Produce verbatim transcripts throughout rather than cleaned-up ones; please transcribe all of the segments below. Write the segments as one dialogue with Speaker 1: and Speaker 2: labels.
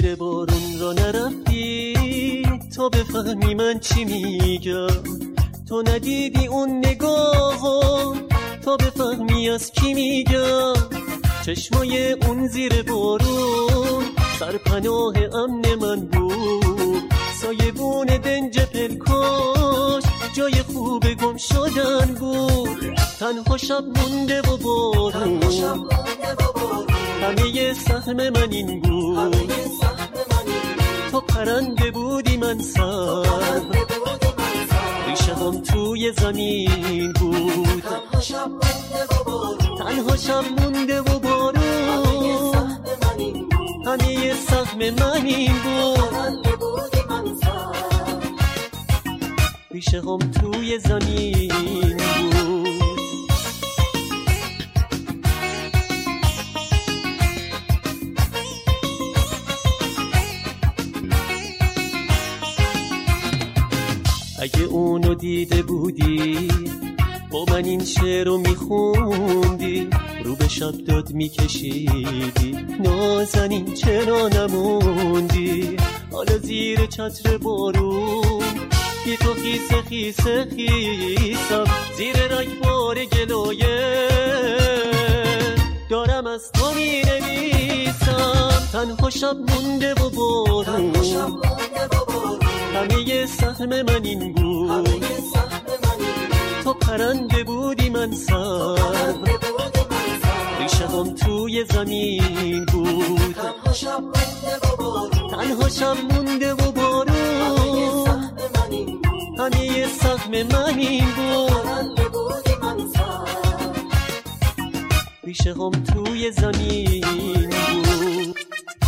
Speaker 1: زیر بارون را نرفتی تا بفهمی من چی میگم، تو ندیدی اون نگاهو تا بفهمی از کی میگم. چشمای اون زیر بارون سرپناه امن من بود، سایبون دنج پلکاش جای خوب گم شدن بود. تنها شب مونده و بارون همه سهم من این بود، تو پرنده بودی من سر، ریشه هم توی زمین بود. تنها شب مونده و بارون همه سهم من این بود، ریشه هم توی زمین بود. اگه اونو دیده بودی با من این شعر رو میخوندی، رو به شب داد میکشیدی، نازنین چرا نموندی؟ حالا زیر چتر بارون بی تو خیسه خیسه خیسم، زیر رگبار گلویه دارم از تو می نویسم. تنها شب مونده و بارون همه سهم من این بود، تو پرنده بودی من سر، ریشه هم توی زمین بود. تنها شب مونده و بارون همه سهم من این بود، ریشه هم توی زمین بود.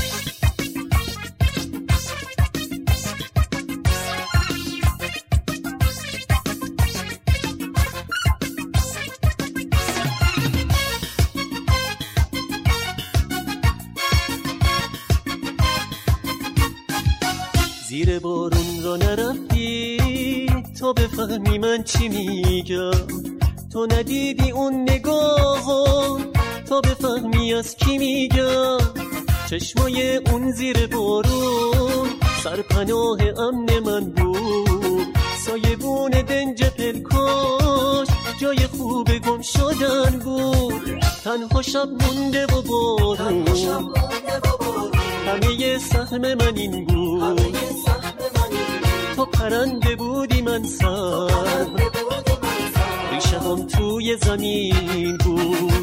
Speaker 1: زیر بارون را نرفتی تا بفهمی من چی میگم، تو ندیدی اون نگاهو تا بفهمی از کی میگم. چشمای اون زیر بارون سرپناه امن من بود، سایبون دنج پلکاش جای خوب گم شدن بود. تنها شب مونده و بارون همه سهم من این بود، تو پرنده بودی من سر، ریشه هم توی زمین بود.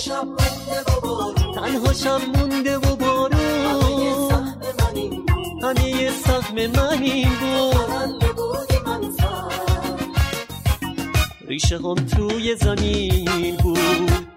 Speaker 1: تنها شب مونده و بارون همه سهم من این بود، ریشه هم توی زمین بود.